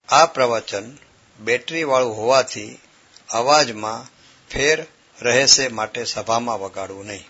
આ પ્રવચન બેટરીવાળું હોવાથી અવાજમાં ફેર રહેશે, માટે સભામાં વગાડવું નહીં.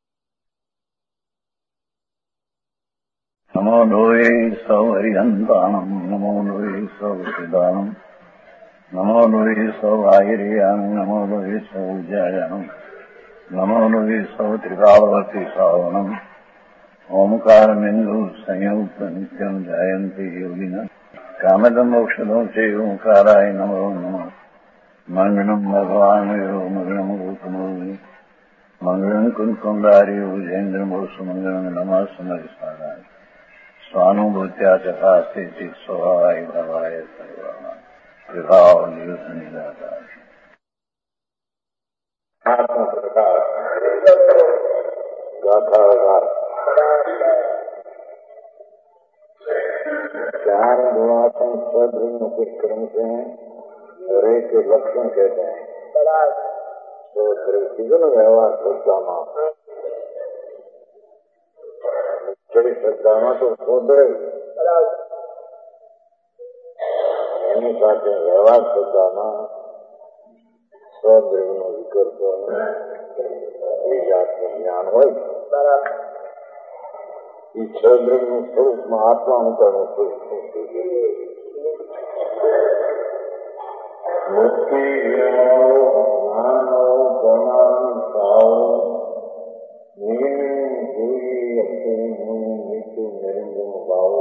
નમો લોહે સૌ હરિહંતાણમ, નમો લોહે સૌ સિદાનમ, નમો લોહે સૌ આહિર્યાણમ, નમો લોહે સૌ જયાણમ, નમો લોહે સૌ ત્રિકાળવતી શ્રાવણમ. ઓમકાર બિંદુ સંયુક્ત નિત્યમ જયંતિ યોગિના કામદમ મોક્ષદો છે ઓંકારાય નમો નમઃ. મંગળમ ભગવાન મંગળમ ગૌતમોની મંગળમ કુંકુંડાર્યો જૈન્દ્રમો સુમંગળમ નમઃ સમરિસારાય સ્વાનુભૂત્યા ચકાસ્તે સ્વભાવાય ભવાય સર્વા વિભાવ નિયુત નિરાકાર. चार गुणात्म सदृढ़ के क्रम से हरे के लक्षण कहते हैं. तो सीजन व्यवहार श्रद्धा श्रद्धा तो सोदरे એની સાથે વ્યવહાર શ્રદ્ધામાં સ્વદ્રવ્ય નો વિકલ્પ વિજાતનું જ્ઞાન હોય. એ છદ્રવ્યનું સ્વરૂપમાં આત્મા અંતરનું સ્વરૂપ મુક્તિ જ્ઞાન પ્રમાણ ભાવ નીચું નરેન્દ્ર ભાવ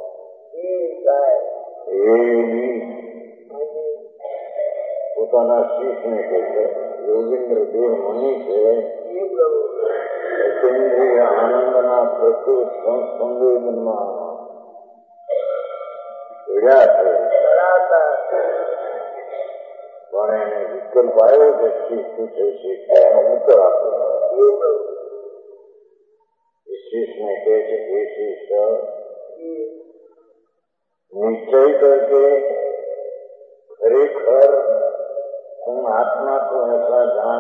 પોતાના શીશને કહે છે. યોગેન્દ્ર દેવ મની છે કેન્દ્રીય આનંદના પ્રચુર સંવેદનમાં પડ્યા છે. પણ એને વિકલ્પ આવ્યો છે શું છે શીશ એનો ઉત્તર આપ્યો. શીશને કહે છે કે શીશ નિશ્ચય करके खरेखर तुम आत्मा को ऐसा जान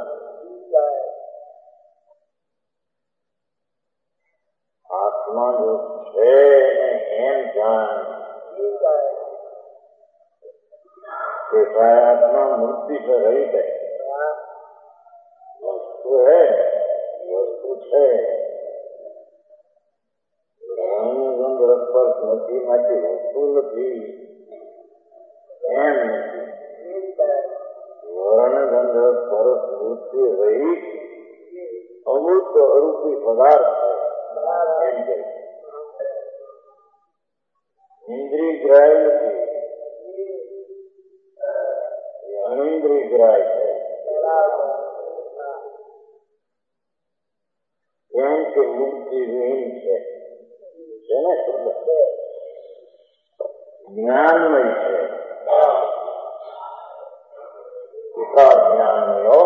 आत्मा जो है एम जान कि आत्मा मुक्ति से रहित है. वस्तु है, वस्तु है સ્પર્શ નથી માટે વસ્તુ નથી એમ નથી. વર્ણગંધ સ્પર્શ વૃત્તિ રહિત અમૃત અરૂપી પદાર્થ છે એમ કે. ઇન્દ્રિય ગ્રાહ્ય નથી, અનિન્દ્રિય ગ્રાહ્ય છે. એમ કે મુક્તિ વિહીન છે. જ્ઞાનમય છે. વિકાસ જ્ઞાનમય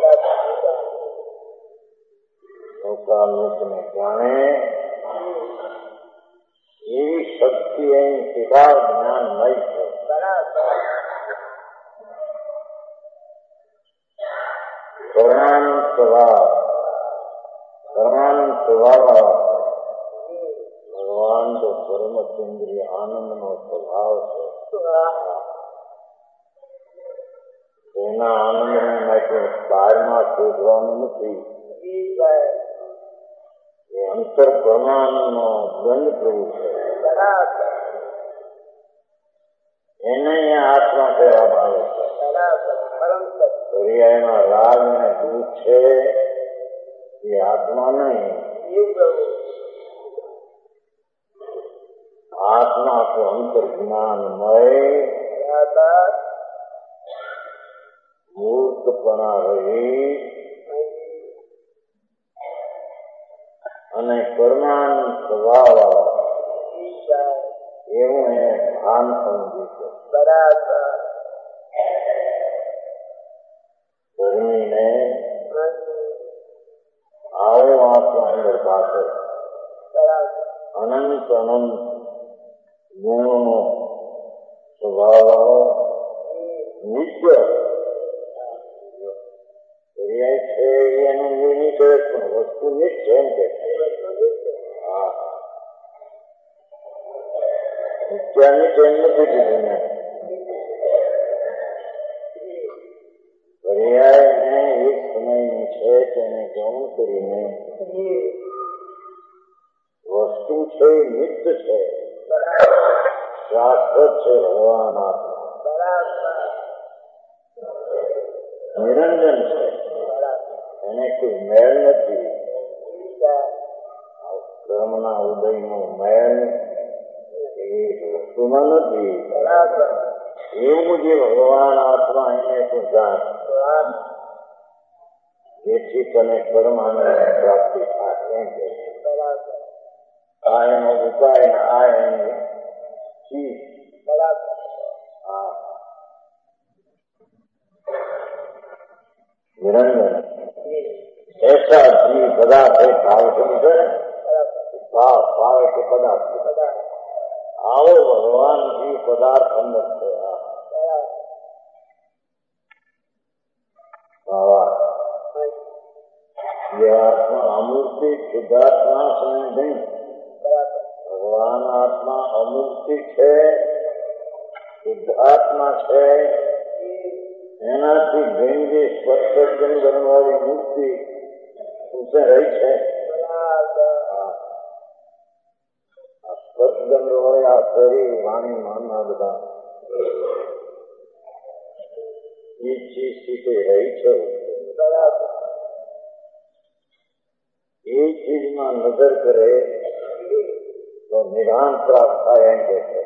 લોકને જાણે એવી શક્તિ અહીં વિકાસ જ્ઞાનમય છે. કર્માનંદ સ્વભાવ ભગવાન તો પરમચંદ્રીય આનંદનો સ્વભાવ છે. તેના આનંદને માટે બહારમાં શોધવાનું નથી. એ અંતર પરમાનંદનો દંડ પ્રભુ છે. એને આત્મા કહેવામાં આવે છે. પર્યાયમાં રાગ અને દુઃખ છે એ આત્મા નહીં. आत्मा को अंतर ज्ञानमय મૂર્તપણા રહી અને પરમાનંદ સ્વભાવ એવું એને ભાન સમજી છે. ધર્મીને આવો આત્મા અંદર પાસે અનંત અનંત ગુણનો સ્વભાવ નિત્ય પર્યાય છે એનું નિર્ણય પણ વસ્તુ નિત્ય એમ કે નિત્યાની જેમ નથી દીધું ને તેને ગૌણ કરીને વસ્તુ છે નિત્ય છે, શાશ્વત છે, ભગવાન આત્મા નિરંજન છે, એને કોઈ મેળ નથી. કર્મના ઉદયનો મેળ એ વસ્તુમાં નથી. એવું જે ભગવાન આત્મા એને તું જાણ, જેથી તને પરમાનંદ પ્રાપ્તિ થાય. આ એનો ઉપાય, આ એની ચીજ. निरंजन ऐसा जीव पदार्थ है, भाव समझे, भाव भाव के पदार्थ आओ भगवान जीव पदार्थ अंदर से ये आत्मा अमूर्ति शुद्धात्मा समय नहीं. भगवान आत्मा अमूर्ति है, शुद्धात्मा है. એનાથી ગંગે સ્પર્શજન બનવાળી મૂર્તિ ઉસે રહી છે. સ્પર્શજન હોય આ શરીર, વાણી, મન બધા એ ચીજ સ્થિતિ રહી છે. એ ચીજમાં નજર કરે તો નિધાન પ્રાપ્ત થાય એમ કે છે.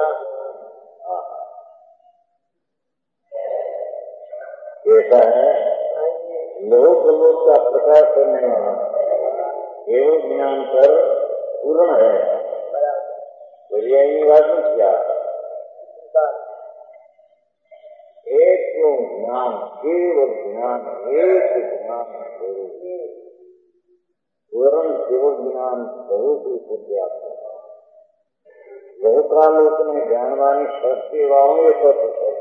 ऐसा है लोक लोक का प्रकाश करने वाला केवल ज्ञान पर पूर्ण है. पर्यायी बात में क्या एक ज्ञान, केवल ज्ञान, एक ज्ञान पूर्ण केवल ज्ञान बहुत ही पूर्याप्त है. लोकालोक में जानवानी शक्ति वालों ये सब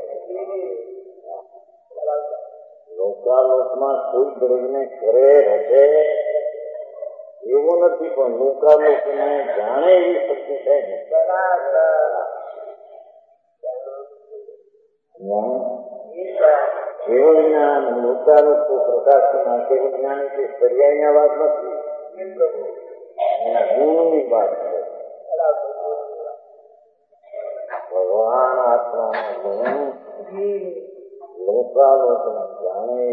લોકાલોકમાં કોઈ દ્રવ્યને કરે હશે એવું નથી, પણ લોકાલોકને જાણે એવી શક્તિ છે. કેવળ જ્ઞાન લોકાલોક તો પ્રકાશના કેવળ જ્ઞાન એટલે પર્યાયના વાત નથી, એના ગુણની વાત છે. ભગવાન આત્માના ગુણ लोकालोक में जाने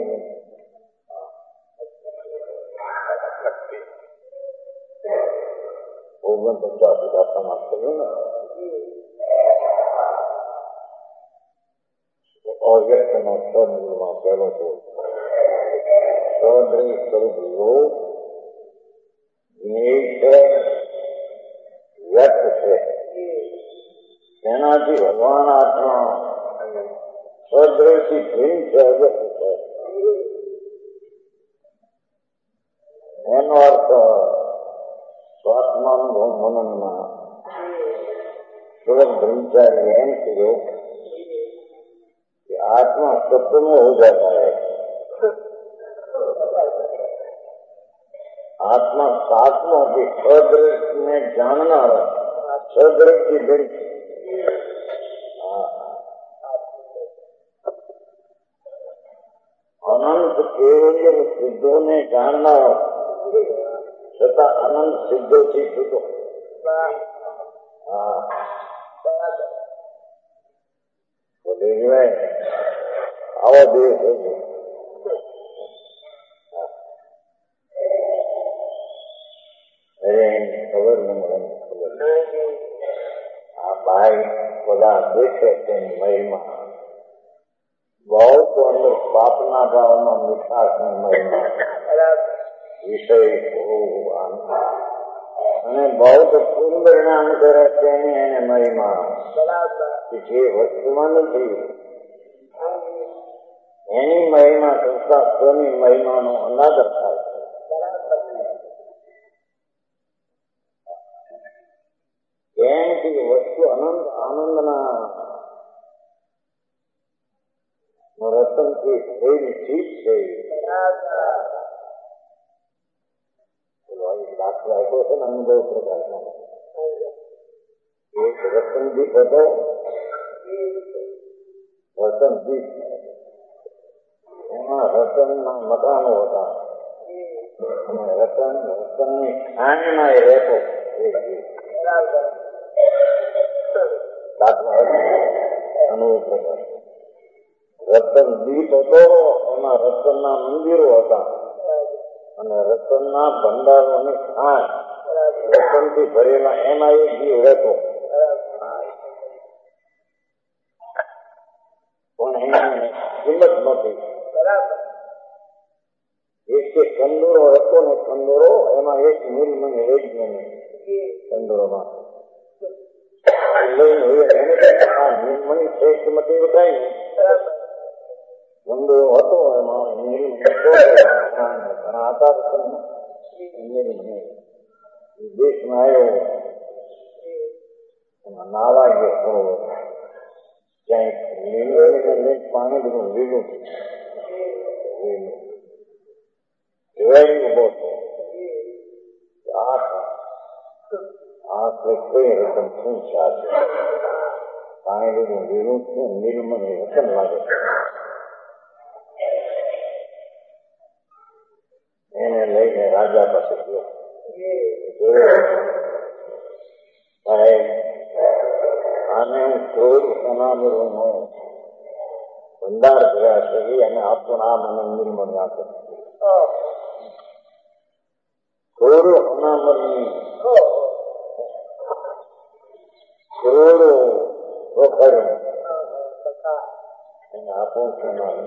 ओगन 50 समाप्त करूँ ना और व्यक्त न निर्माण करो तो सौंदर्य स्वरूप लोग व्यक्त है. તેનાથી ભગવાન આત્મા સ્વદ્રથી ભિન્ન છે, અગત્ય છે. એનો અર્થ સ્વાત્માનુભવ મનનમાં થોડોક બ્રહ્મચારી એમ કર્યો कि आत्मा सत्य में हो जाता है. आत्मा सात्मा की स्वदृष्ट में जानना स्वदृष्टि दृष्टि अनंत केवल सिद्धों ने जानना छता अनंत सिद्धों थी सिद्धो. बोले आओ देश खबर नहीं भाई खुदा देखे तेनी महिमा बहुत अंदर बापना भाव में मिठास में महिमा विषय बहुत પરિણામ કરે તેની એને મહિમા જે વસ્તુમાં નથી એની મહિમા સંસ્થાની મહિમાનો અનાદર થાય છે. કેમ કે વસ્તુ અનંત આનંદના રતનથી ભરેલી ચીજ છે. દાખલો આપ્યો છે ને અનુભવ પ્રકાશનો. એક રતનદીપ હતો, રતનદીપ એમાં રતનના મકાનો હતા. અને રતનની ખાણમાં એ રહેતો રતન દીપ હતો, એમાં રતનના મંદિરો હતા અને રતનના ભંડારોની ખાણ રતનથી ભરેલા એમાં એક જીવ રહેતો. પણ એની કિંમત નહોતી. એક કંદોરો હતો ને, કંદોરો એમાં એક નીલમણી વૈજ્ઞાનિક કંદોરોમાં નીલમણી છે કિંમત એ બતાવી ને કંદોરો હતો એમાં નીલમણી ઘણા હતા નીલમણી દેશમાં આવ્યો એમાં નાવા ગયો થોડો ક્યાંય પાણી બધું લીલું ઉભો કઈ રતન શું છે? પાણી બધું લીલું છે, નીલમણી રતન લાગે. એને લઈને રાજા પાસે ગયો. આને ક્રોધ અનામરોનો ભંડાર કર્યા છે અને આપણું નામ અને નીલમણી આપે. કરોડો અનામરની કરોડો વખર એને આપણું સોનાર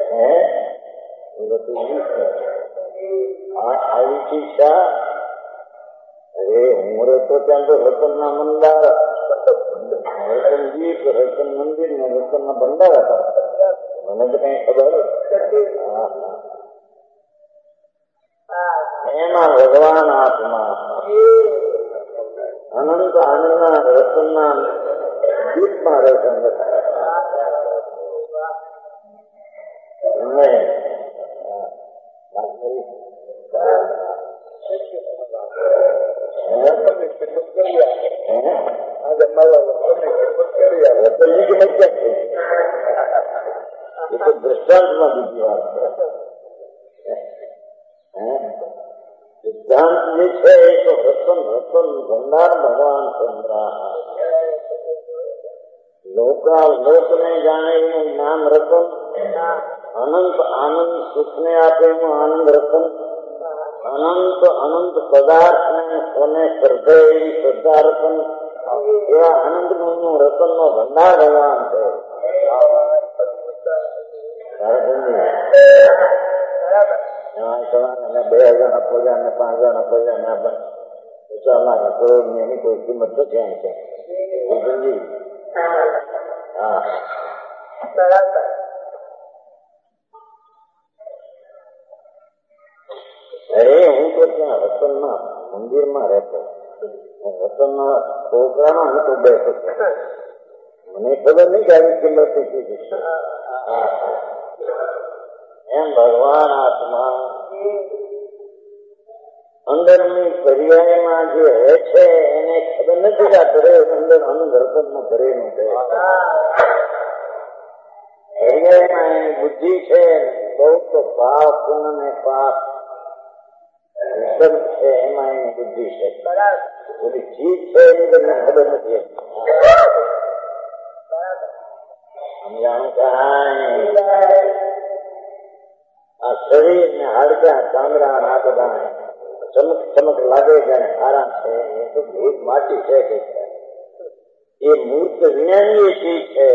આવી શિક્ષા. અરે ઉમરે તો ત્યાં તો રતનના મંદાર, રતન દીપ, રતન મંદિર ને રતનના ભંડાર હતા. મને તો કઈ ખબર એમાં ભગવાન આત્મા અનંત આનંદના રતનના દીપમાં રતન દ્રષ્ટાંતમાં બીજી વાત સિદ્ધાંત જે છે એ તો રતન રતન ભંડાર ભગવાન સંગ્રહ લોકને જાણે એનું જ્ઞાન રતન, અનંત આનંદ સુખને આપે એનું આનંદ રતન, અનંત અનંત પદાર્થને કોને શ્રદ્ધે એવી શ્રદ્ધા રતન, એવા આનંદ નું રતન નો ભંડાર ભગવાન છે. 2000 અપોજા ને 5000 અપોજા ને 4 લાખ કરોડ ની એની કોઈ કિંમત તો ક્યાં છે? હા અરે હું તો ત્યાં રતનના મંદિરમાં રહેતો, રતનના છોકરામાં હું તો બેઠો. મને ખબર નહીં કે આવી કિંમત એમ ભગવાન આત્મા અંદરની પર્યાયમાં જે રહે છે એને ખબર નથી કે આ ઘરે અંદર આનંદ રતનમાં ભરેલું છે. પર્યાયમાં એની બુદ્ધિ છે, બહુ તો ભાવ પૂર્ણ ને પાપ છે એમાં એની બુદ્ધિ છે. બધી ચીજ છે એની તમને ખબર નથી. સમજાણું કે આ શરીર ને હાડકા ચામડા આ બધા ચમક ચમક લાગે જાણે આરામ છે, એ તો ભેદ માટી છે કે એ મૂર્ત વિજ્ઞાની ચીજ છે.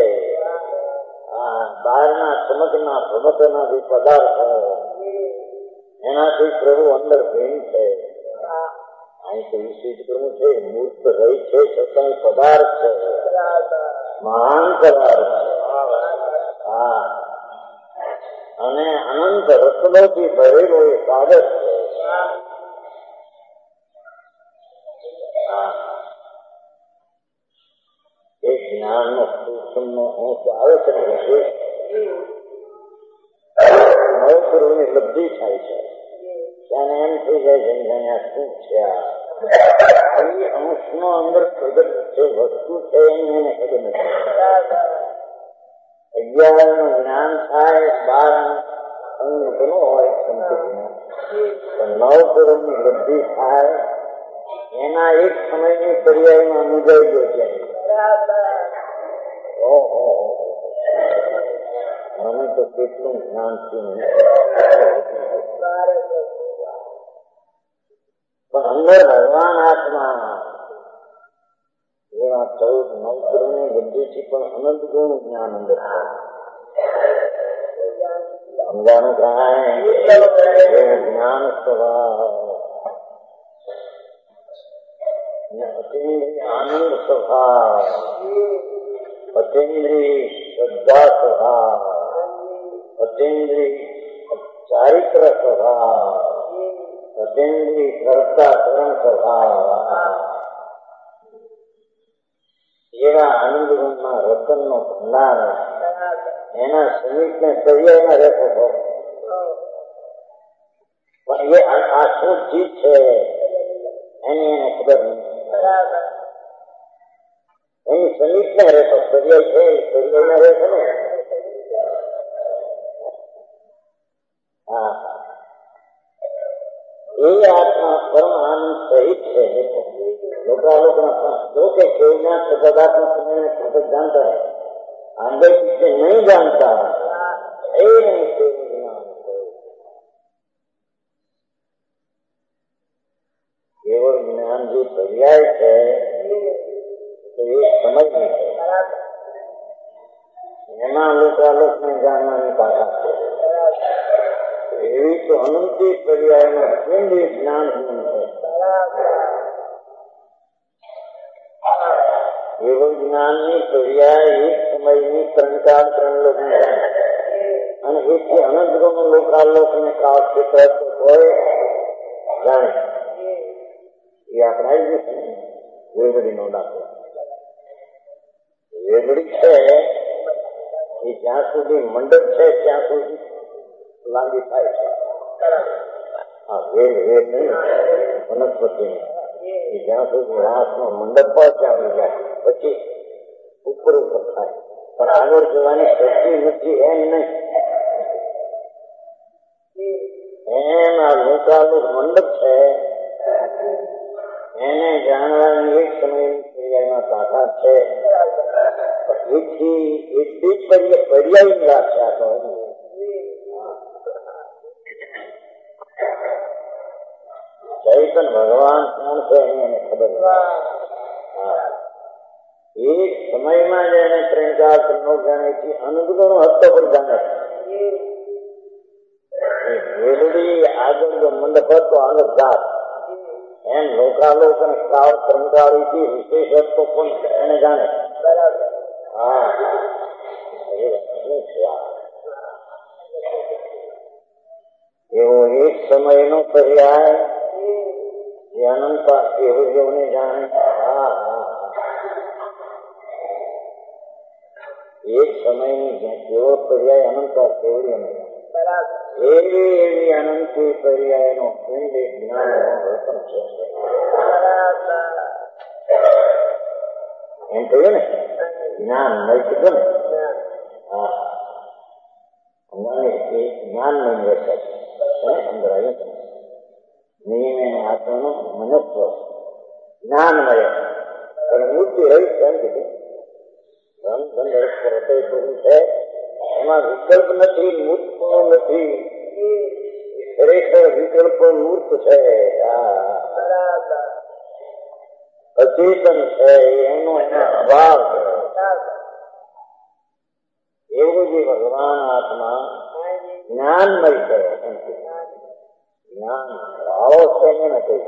બહારના ચમકના ભમકના જે પદાર્થો એનાથી પ્રભુ અંદર ભીન છે. અહીં તો વિશેષ કરવું છે, મૂર્ત રહી છે છતાં પદાર્થ છે, મહાન પદાર્થ છે. અને અનંત રત્નોથી ભરેલો એ કાગળ છે. એક જ્ઞાનનો સૂક્ષ્મનો અંશ આવે છે, નવસ્વરૂપની લબ્ધિ થાય છે. ત્યારે એમ થઈ જાય છે અહીંયા શું છે, એ અંશનો અંદર પ્રગટ છે વસ્તુ છે એને ખબર નથી. 11 નું જ્ઞાન થાય, 12 અંત નો હોય સંપત્તિના, નવકરોડની વૃદ્ધિ થાય એના એક સમયની પર્યાયમાં મુજાઈ ગયો જાય. ઓહો, મને તો કેટલું જ્ઞાન થયું, પણ અંદર ભગવાન આત્મા એવા 14 નવકરોડની વૃદ્ધિથી પણ અનંત ગુણ જ્ઞાન અંદર સમજાનું કાંઈ જ્ઞાન સ્વભાવ, અતિન્દ્રિય આનંદ સ્વભાવ, અતિન્દ્રિય શ્રદ્ધા સ્વભાવ, અતિન્દ્રિય ચારિત્ર સ્વભાવ, અતિન્દ્રિય કર્તા કર્મ સ્વભાવ, એવા આનંદ ગુણના રતનનો ભંડાર એના સમીપને પર્યાયમાં રહેતો હોય. પણ એ આ શું ચીજ છે એની એને ખબર નથી. એની સમીપને રહેતો પર્યાય છે, પર્યાયમાં રહેશે ને. હા, એ આત્મા પરમ આનંદ સહિત છે. लोकना जो के केवल सदात्मक समय में प्रकट जानता है, आगे पीछे नहीं जानता है, केवल ज्ञान जो पर्याय है तो ये समझ नहीं है. एमा लोकालोक में जानना नहीं पाता एवी तो अनंती पर्याय में केंद्रीय ज्ञान गुण है. એવો જ્ઞાનની પર્યાય એક સમયની 3 કાળ 3 લોકને અને એથી અનંત ગુણ લોકાલોકને કાળ ક્ષેત્ર હોય જાણે. એ આપણા જ છે ને વેગડીનો દાખલો. વેગડી છે એ જ્યાં સુધી મંડપ છે ત્યાં સુધી લાંબી થાય છે. હા, વેગ નહીં વનસ્પતિ જ્યાં સુધી રાસનો મંડપ પર ત્યાં જાય પછી ઉપર થાય, પણ આગળ જવાની શક્તિ નથી એમ નહીં. એમ આ લોકાલોક મંડપ છે એને જાણવાની એક સમયની ક્રિયામાં તાકાત છે. એથી એટલી પર્યાયની વ્યાખ્યા કરો. ચૈતન ભગવાન કોણ છે એને ખબર નથી. એક સમયમાં જ એને 3 4 3 જાણે છે, અનુગુણો હસ્તો પર જાણે છે. વેલડી આગળ જો મંડપ હતો આગળ જાત એમ લોકાલોક અને કાળ સંકાળીથી વિશેષ હસ્તો પણ એને જાણે. હા, એવો એક સમયનો પર્યાય જે અનંત એવોને જાણે. એક સમયની કેવો પર્યાય અનંત કેવડીઓને એવી અનંતી પર્યાયનો જ્ઞાન રતન છે. એમ કહ્યું ને જ્ઞાન નહીં કીધું ને. હા, જ્ઞાન નહીં રહેશે અંદર આવ્યું નિયમે આત્માનું મનસ્વ જ્ઞાનમય મૂર્તિ રહી એમ કીધું. છે એમાં વિકલ્પ નથી, મૂર્ત નથી, ખરેખર વિકલ્પ મૂર્ત છે. અચેતન છે એનો એના અભાવ છે. એવું જે ભગવાન આત્મા જ્ઞાનમય છે. જ્ઞાન વાળો છે ને નથી,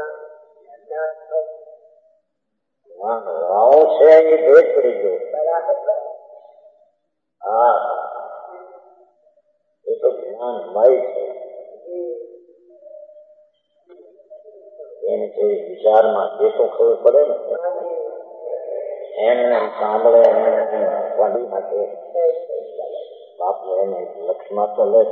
જ્ઞાન વાળો છે એ ભેદ પડી ગયો. હા, એ તો જ્ઞાનમય છે. એને જે વિચારમાં જે તો ખબર પડે ને એમને સાંભળે વાડી નાખે. બાપ એને લક્ષ્યમાં તો લે.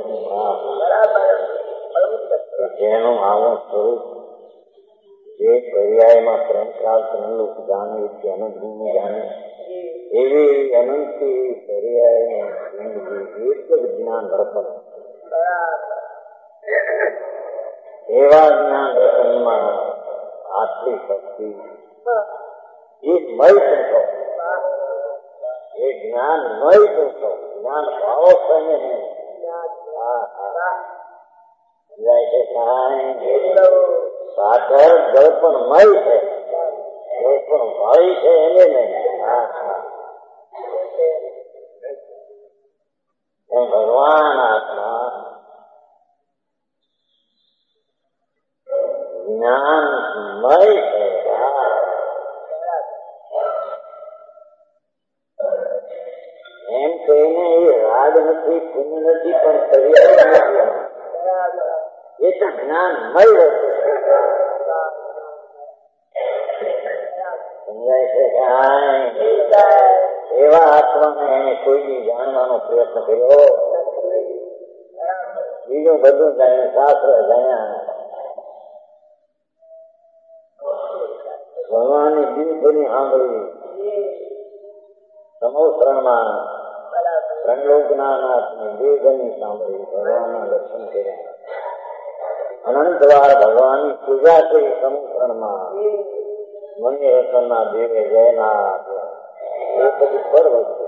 જેનું આવું સ્વરૂપ જે પર્યાયમાં 3 કાળ 3 લોક જાણે તે અનંત ગુણ જાણે એવી અનંતી પર્યાય એક જ જ્ઞાન રતન એવા જ્ઞાન રતનમાં આટલી શક્તિ એ મય સંતો, એ જ્ઞાન મય સંતો, જ્ઞાન ભાવો થઈને નહીં. સમજાય છે સાહેબ? સાકર ગળપણ મય છે, ગળપણ ભાઈ છે એને નહીં. એમ ભગવાન આત્મા જ્ઞાનમય છે. એમ કહીને એ રાગ નથી, પુણ્ય નથી, પણ કરિયા નથી. એ તો જ્ઞાનમય વસ્તુ છે. સમજાય છે? એવા આત્માને એને કોઈની જાણવાનો પ્રયત્ન કર્યો. બીજું બધું જાણે, શાસ્ત્ર જાણ્યા, ભગવાનની દિલભરી સાંભળી, સમોત્તરમાં ત્રણલોકના નાથની દેવની સાંભળી, ભગવાનના દર્શન કર્યા, અનંતવાર ભગવાનની પૂજા કરી. સમોત્તરમાં મન્ય રતનના દેવે જયનાથ, એ બધી પર વસ્તુ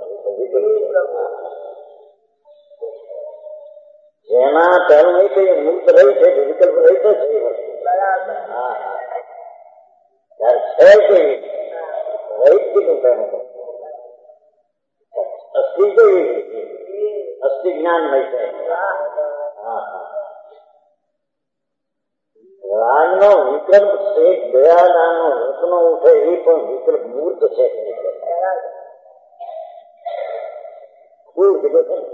જેમાં પહેલું નહીં કે મુક્ત રહી છે, વિકલ્પ રહી છે. અસ્થિ કેવી અસ્થિ જ્ઞાન નહીં છે. રાગનો વિકલ્પ છે, દયાદાનો રત્નો ઉઠે એ પણ વિકલ્પ મૂર્ત છે. ખૂબ કીધું છે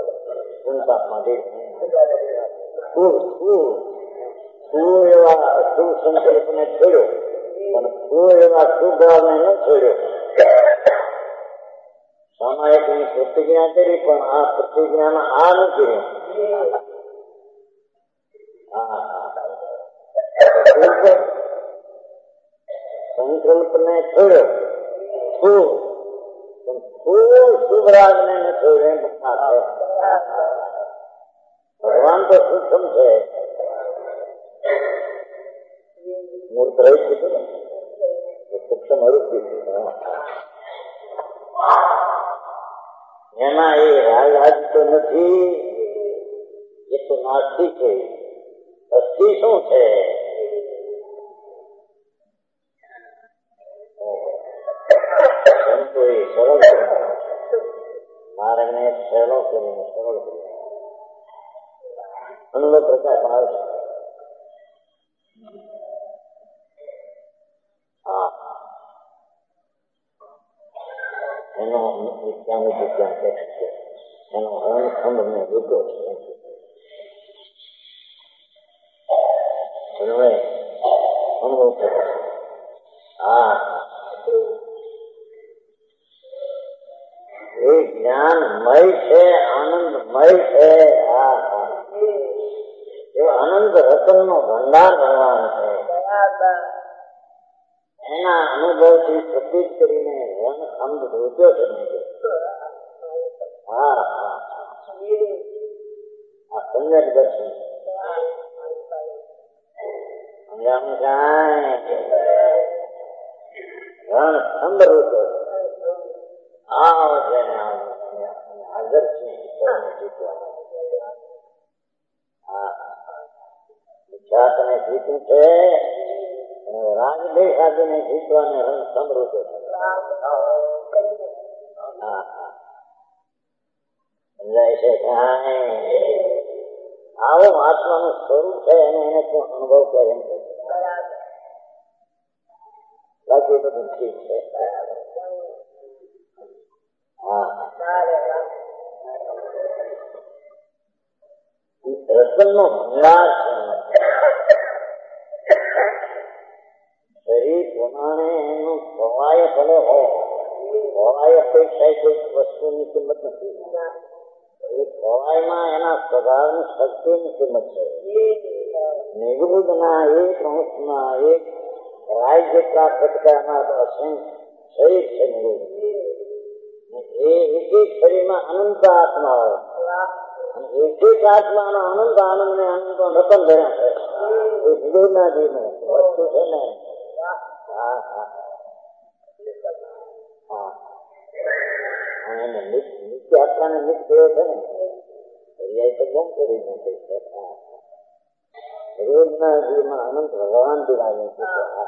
શું એવા અશુભ સંકલ્પને છોડ્યો, પણ શું એવા શુભ ભાવને ન છોડ્યો. સામાયિકની પ્રતિજ્ઞા કરી, પણ આ પ્રતિજ્ઞામાં આ ન કર્યું. સંકલ્પને છોડ્યો, શુભ રાગને ન છોડ્યો. ભગવાન તો સૂક્ષ્મ છે, મૂર્ત રહી ચૂક્યું ને, સૂક્ષ્મ અરૂપી છે. એમાં એ રાગ તો નથી, એ તો નાસ્તિક છે. અસ્થિ શું છે? સરળ માર્ગને સહેલો કરીને સરળ કરી અનુભવ પ્રકાશ આવશે. એનો વિજ્ઞાન ટેક્સ્ટ છે, એનો હરણખંડ ને લીધો છે. અનુભવ પ્રકાશ એ જ્ઞાનમય છે, આનંદમય છે. એવો અનંત રતન નો ભંડાર ભગવાન છે. એના અનુભવથી પ્રતીક કરીને રણખંડ રોક્યો છે. આ સમ્યક દર્શન રણખંડ રોક્યો હાજર છે. વિખ્યાતને જીત્યું છે, રાજદેશ આદિને જીતવાને રણખંડ રોક્યો છે. સમજાય છે? આવું આત્માનું સ્વરૂપ છે, અને એને શું અનુભવ કરે એમ છે. બાકી બધું ઠીક છે. રતન નો ભંડાર છે. શરીર પ્રમાણે એનું ખવાય ભલે હોય, ખવાય અપેક્ષા કોઈ વસ્તુની કિંમત નથી. એ ખવાયમાં એના સ્વભાવની શક્તિની કિંમત છે. નિવૃત્તના એક અંશમાં એક રાય જેટલા કટકાના શરીર છે નિવૃત્ત. એ એક એક શરીરમાં અનંત આત્મા હોય. એક એક આત્માનો અનંત આનંદ ને અનંત રતન ભર્યા છે. એ વિવેકનાજીનું વસ્તુ છે ને. હા હા હા, એને નિત્ય આત્માને નિત્ય છે ને પર્યાય તો કેમ કરી નથી. વિવેકનાજીમાં અનંત ભગવાન બિરાજે છે.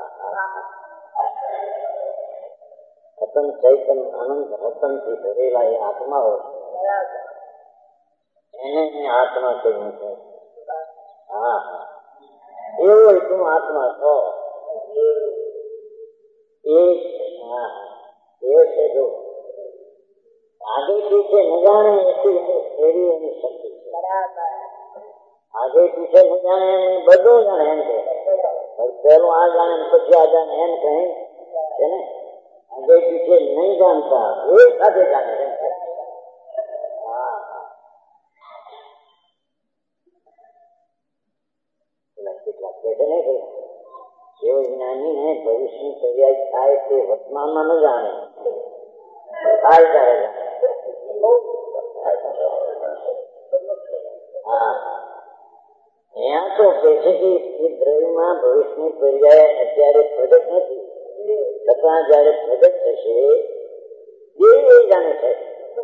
રતન ચૈતન અનંત રતન થી ભરેલા એ આત્માઓ એને આત્મા કહ્યું છે. હા, એવો તું આત્મા છો. એ છે જો આગે પીછે ન જાણે એવી એની શક્તિ છે. આગે પીછે ન જાણે એમ બધું જાણે એમ કે પેલું આ જાણે પછી આ જાણે એમ કહી છે ને. આગે પીછે નહીં જાણતા એ સાથે જાણે એમ છે. એવો જ્ઞાની ને ભવિષ્યની તૈયારી થાય તે વર્તમાનમાં ન જાણે થાય ત્યારે જાણે. અહીંયા તો કે છે કે એ દ્રવ્યમાં ભવિષ્યની પર્યાય અત્યારે પ્રગટ નથી, છતાં જયારે પ્રગટ થશે એ જાણે છે.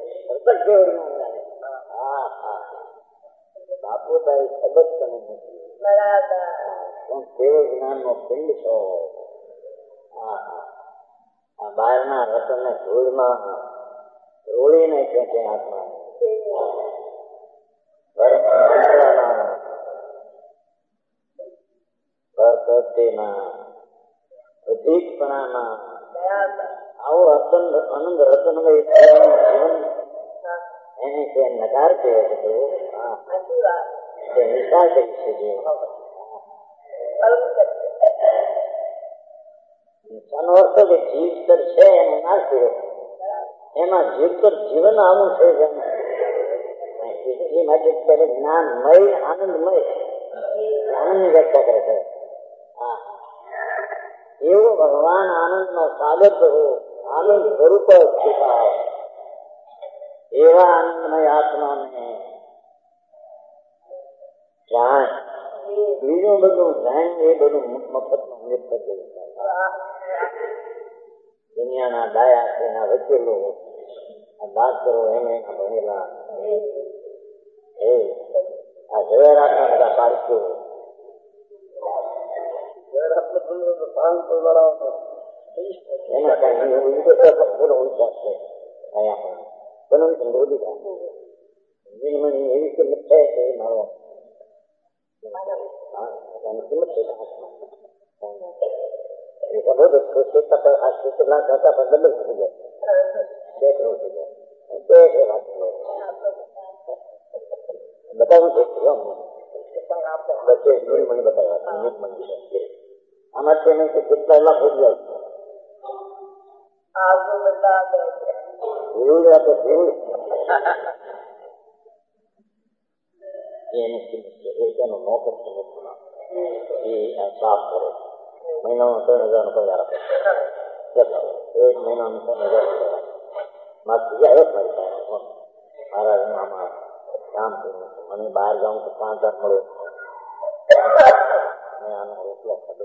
બાપુ તારી સબક તને નથી, કેવો જ્ઞાન નો પિંડ છો. આ બહારના રતનને ધૂળમાં રોળીને ખેંચે આત્મા પ્રતીકપણામાં આવો આનંદ રતનમય જીવન એને તે નકાર કહેવો હતો. તે નિકાલ કરી શકે. એનો અર્થ કે જીવતર છે એનો નાશ કર્યો, એમાં જીવતર જીવન આવું છે. એ માટે જ્ઞાનમય આનંદમય આનંદની વ્યાખ્યા કરે છે. એવો ભગવાન આનંદ નો સાગર પ્રભુ આનંદ સ્વરૂપ છુપાવ એવા આનંદમય આત્માને જાણ. બીજું બધું જાણ એ બધું મફતમાં વ્યક્ત કર્યું. દુનિયાના ડાયા તેના વકીલો ડાક્ટરો એને ભણેલા આ ઝવેરાતના બધા પારસીઓ એના કારણે ઉલ્ટા છે. પરંતુ મોદી એવી કિંમત છે કે મારો કિંમત છે. કેટલા કરતા પણ ડબલ થઈ જાય, 2 કરોડ થઈ જાય. બતાવું છે મને બતાવ્યા આમાં છે નહીં કે કેટલા લાખ રૂપિયા એની કિંમત છે. એનો નોકર એ સાફ કરે. મહિનામાં 3,000 પગાર આપે. 1 મહિનામાં 3,000 મારી પાસે મારા આમાં કામ કર્યું. મને બહાર જાઉં તો 5,000 મળે. મેં આનો રોટલો ખાધો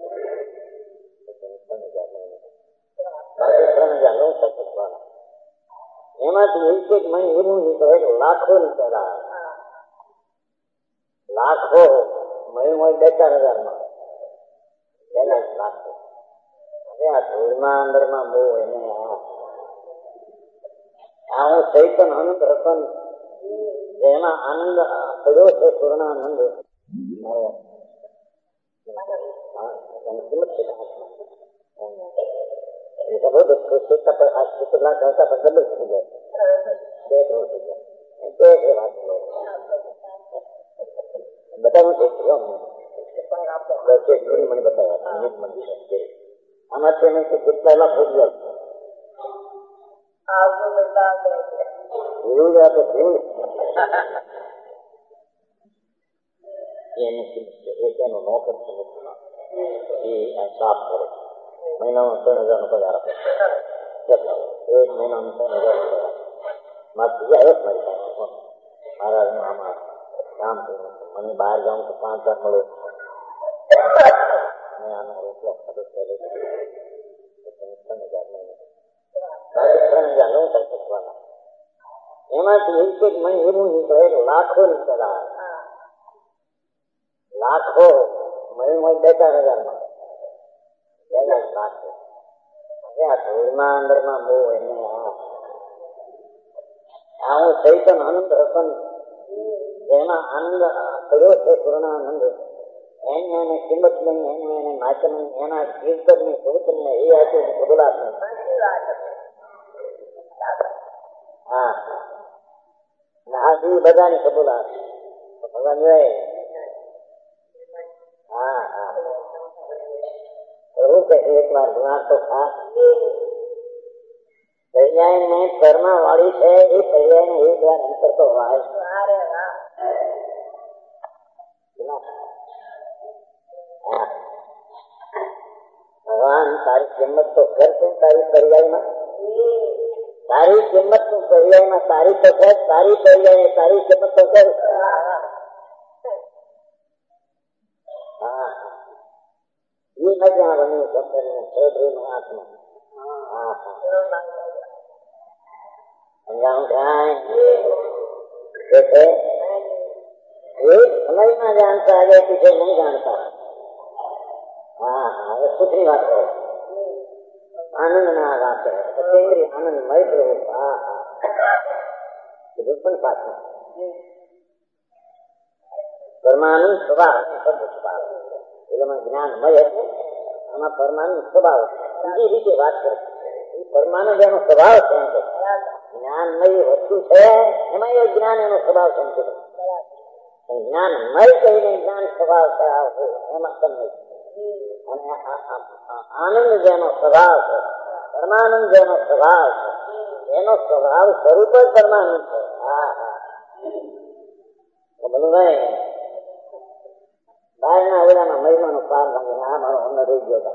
3,000 લઉં શકવાના. એમાંથી એક એક મહિને એવું નીકળે લાખો નીકળ્યા. લાખો મહિનો 4,000 માં લાખો. હવે આ ધૂળમાં અંદરમાં બહુ એને આ હું ચૈતન આનંદ રતન એમાં આનંદ પડ્યો છે. પૂર્ણાનંદ મારો કિંમત છે. કેટલા કરતા પણ ડબલ થઈ જાય, 2 કરોડ થઈ જાય. બતાવું છે મને બતાવ્યા. આમાં છે નહીં કે કેટલા લાખ એની કિંમત છે. એનો નોકર એ સાફ કરે. મહિનામાં 3,000 પગાર આપે. 1 મહિનામાં 3,000 મારી પાસે મહારાજ નું આમાં કામ થયું. મને બહાર જાઉં તો 5,000 મળે. મેં આનો રોટલો ખાધો 3,000 લઉં શકવાના. એમાંથી એક એક મહિને એવું નીકળે, લાખો નીકળ્યા. લાખો મહિને 4,000 મળે. લાખો આ ધૂળના અંદરમાં બહુ એને હું ચૈતન આનંદ રતન જેના આનંદ કર્યો છે પૂર્ણાનંદ, એને એને કિંમત નહીં, એને એને નાચન એના કીર્તન ની કીર્તન ને એ હતી કબૂલાત નહીં. હા આ બધાની કબૂલાત ભગવાન જોયે. હા હા એવું કે એક વાર ગુનાહ તો ખા. પર્યાય ને કર્મા વાળી છે એ પર્યાય ને એક વાર અંતર તો વાય. ભગવાન તારી કિંમત તો કરશે તારી પર્યાયમાં, તારી કિંમત નું પર્યાયમાં તારી તો છે, તારી પર્યાય તારી કિંમત તો કર. હા એ મજા બન્યું શબ્દ ચૌધરી નું આત્મા. હા હા સમજમાં જાણતા આગે પીછે નહીં જાણતા. હા હા હવે સુખની વાત કરે, આનંદ ના વાત કરે, આનંદ મય પ્રભુ. હા હા કીધું પણ પાછું પરમાનંદ સ્વભાવ શબ્દ સ્વભાવ એટલે જ્ઞાનમય હતું. આમાં પરમાનંદ સ્વભાવ બીજી રીતે વાત કરે. પરમાનંદ એનો સ્વભાવ છે એમ કે જ્ઞાનમય વસ્તુ છે એમાં એ જ્ઞાન એનો સ્વભાવ સમજે. જ્ઞાનમય કહીને જ્ઞાન સ્વભાવ કરાવવું એમાં સમજ. અને આનંદ જેનો સ્વભાવ છે, પરમાનંદ જેનો સ્વભાવ છે, એનો સ્વભાવ સ્વરૂપ જ પરમાનંદ છે. હા હા બધું ભાઈ બહારના અવડામાં મહિમાનો પાર લાગે. આ મારો અન્ન રહી ગયો.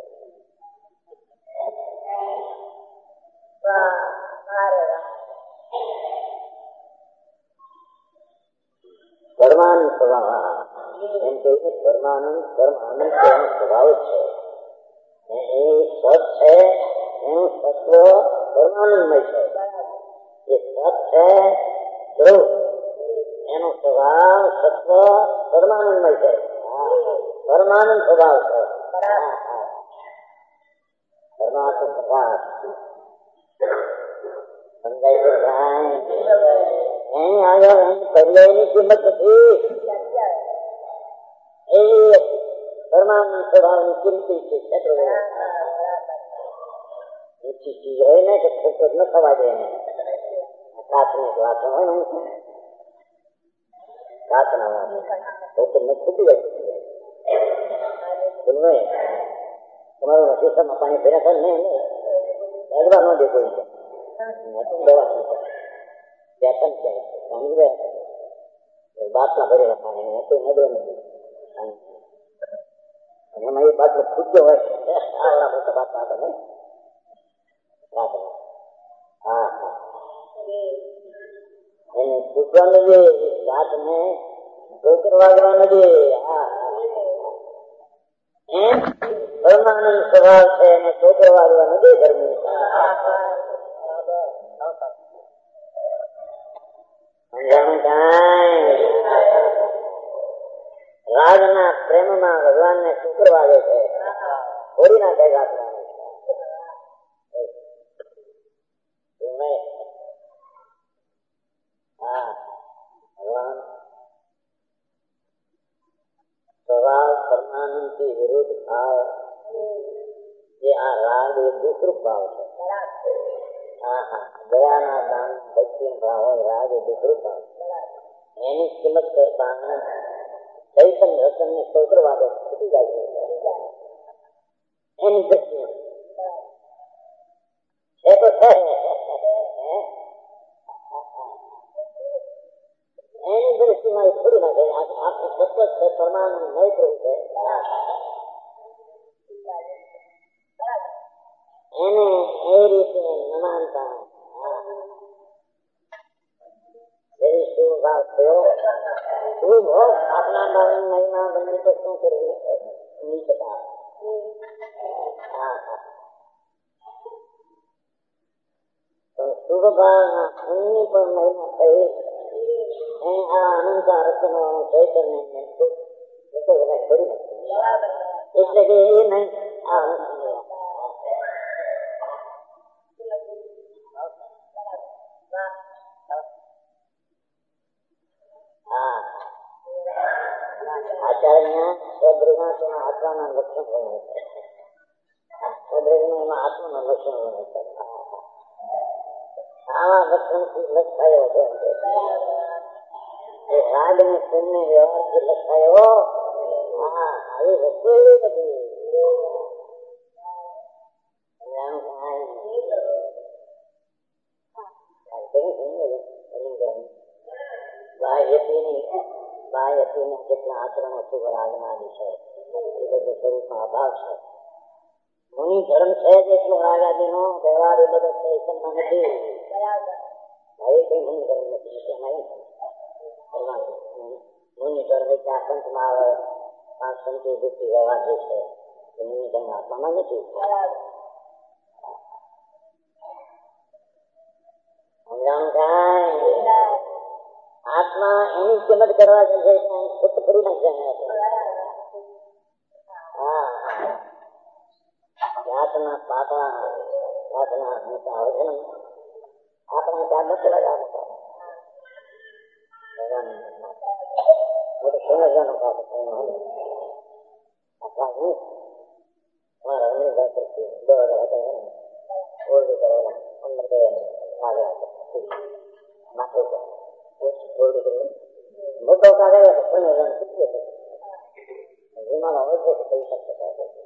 પરમાનંદ સ્વભાવ એમ કહીએ. પરમાનંદ પરમાનંદ એનો સ્વભાવ છે. એ સત છે એનું તત્વ પરમાનંદમય છે. એ સત છે ધ્રુવ એનો સ્વભાવ તત્વ પરમાનંદમય છે. પરમાનંદ સ્વભાવ છે. પરમાત્મ સ્વભાવ સમજાય છે. એની આગળ એની પર્યાયની કિંમત નથી. એ પરમાનંદ સ્વભાવની કિંમતી છે. ઊંચી ચીજ હોય ને કે ઠોકર ન થવા દે. કાચની ગ્લાસ હોય ને કાચના ઠોકર ને ફૂટી જાય. તમારું સિસ્ટમમાં પાણી ભર્યા થાય ને અડવા ન દે કોઈ દવા બાટલા ભરેલા પાણી કોઈ નડે નથી. એમાં એ બાટલો ફૂટ્યો હોય આવડા મોટા બાટલા હતા ને. હા હા એને ફૂટવાનું જે જાતને ઠોકર વાગવા નથી. હા એમ પરમાનંદ સ્વભાવ છે એને ઠોકર વાગવા નથી ધર્મી. રાગના પ્રેમમાં ભગવાન ને ઠોકર વાગે છે. થોડી ના કઈ વાત ભગવાન સ્વભાવ પરમાનંદ થી વિરુદ્ધ ભાવ જે આ રાગ એ દુઃખરૂપ ભાવ છે. હા હા દયાના દાન ભક્તિ ભાવ હોય રાગ એ દુઃખરૂપ ભાવ. એની કિંમત કરતા ચૈતન્ય રતન ને ઠોકર વાગે છૂટી જાય છે. એની દ્રષ્ટિમાં એ તો છે. એની દ્રષ્ટિમાં એ થોડી નાખે. આખી સતત છે પરમાનંદ નહીં કરવું છે. એને એ રીતે ન માનતા એવી શું ભાવ શુભ આપના ભાવની મહિમા બની તો શું કરવું નીચતા શુભ ભાવના એમની પણ મહિમા થઈ આ અનંતા રત્નો ચૈતન્ય થોડી એટલે કે એ નહીં આ આચાર્ય સ્વદ્રગમાં તેના આત્માના લક્ષણ હોય છે. સ્વદ્રગમાં એમાં આત્માના લક્ષણ હોય છે. આવા લક્ષણથી લક્ષાયો છે રાગ ને શૂન્ય વ્યવહારથી લક્ષાયો. હા આવી વસ્તુ એવી નથી. જેટલા આચરણો શુભ રાગના છે એ બધું સ્વરૂપમાં અભાવ છે. મુનિ ધર્મ છે જેટલો રાગાદી નો વ્યવહાર એ બધો ચૈતનમાં નથી. કઈ મુનિ ધર્મ નથી. મુનિ ધર્મ એટલે આ પંચમાં આવે પાંચ સંતિ બુદ્ધિ વ્યવહાર જે છે એ મુનિ ધર્મ આત્મામાં નથી. આત્મા એની કિંમત કરવા છે ખુદ કરી નાખે. જાતના પાપા જાતના વજન આપણે ત્યાં નથી લગાવતા. સમજવાનું પાપ મોટો કાગળ વિમાન હોય છે કહી શકતા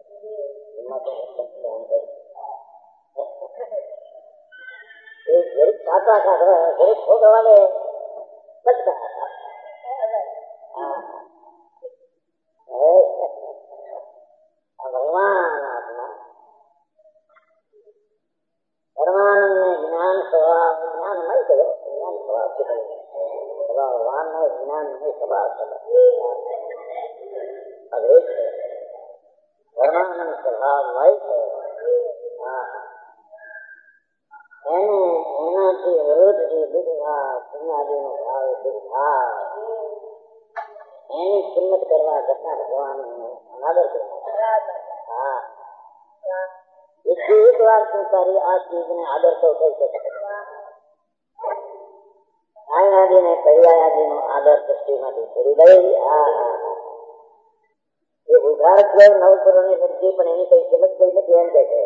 ગરીબ ખાતા ખાતા ગરીબ છોકરાને પરમાનંદ જ્ઞાન સ્વભાવ જ્ઞાન મળી ગયો. જ્ઞાન સ્વભાવ ભગવાન નો જ્ઞાન સ્વભાવ પરમાનંદ સ્વભાવ મળી છે. એને એનાથી વિરુદ્ધ જે દુર્ભાવ પુણ્યાદી નો ભાવ દુર્ભાવ એની કિંમત કરવા કરતા ભગવાન અનાદર કરવા. એક વાર શું તારી આ ચીજ ને આદર તો થઈ શકે. આદિ ને પર્યાયાદી નો આદર દ્રષ્ટિમાંથી છોડી દઈ. એ ઉદાહરણ નવપુરો ની વૃદ્ધિ પણ એની કઈ કિંમત કઈ નથી એમ કે છે.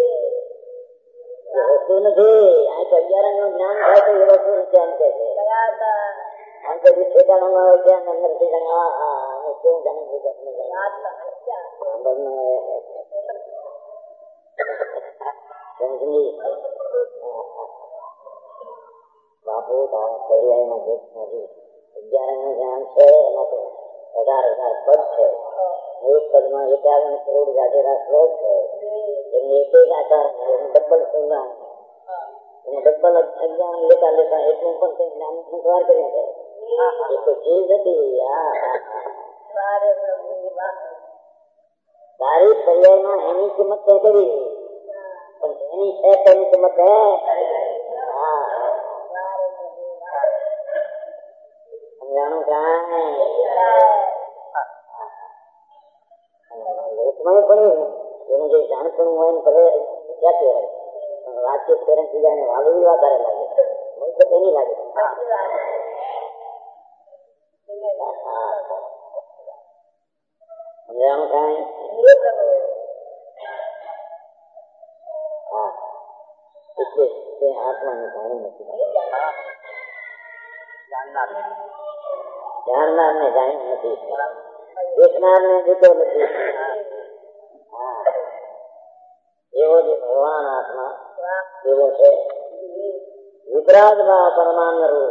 વસ્તુ નથી. આ અગિયાર નું જ્ઞાન થાય તો એ વસ્તુ નથી એમ કે છે. આમ તો ઠેકાણામાં હોય ત્યાં અંદર ઠેકાણા શું જાણી બાપુ પર્યાયના દેશમાંથી 11 નું જ્ઞાન છે. એમાં તો 1000 પદ છે. એક પદમાં 51 કરોડ ગાઢેલા શ્લોક છે. એમને એક આકાર ડબલ સંજ્ઞાન એને ડબલ અજ્ઞાન લેતા લેતા એટલું પણ કઈ જ્ઞાન સંસ્કાર કરી છે. એ તો ચીજ હતી. તારી પર્યાયમાં એની કિંમત તે કરી પણ એની છે તેની કિંમત સમજાણું લોકમાં પડ્યું એનું જે જાણપણું હોય ને ભલે ક્યાંથી હોય પણ વાતચીત કરે બીજાને વાલી વધારે લાગે. તો તેની લાગે. સમજાણું કાંઈ એટલે તે આત્માને જાણી નથી. જાણનાર ને જાણ્યું નથી. દેખનાર ને દીધો નથી. એવો જે ભગવાન આત્મા એવો છે. વિપરાધ ભાવ પરમાનંદ રૂપ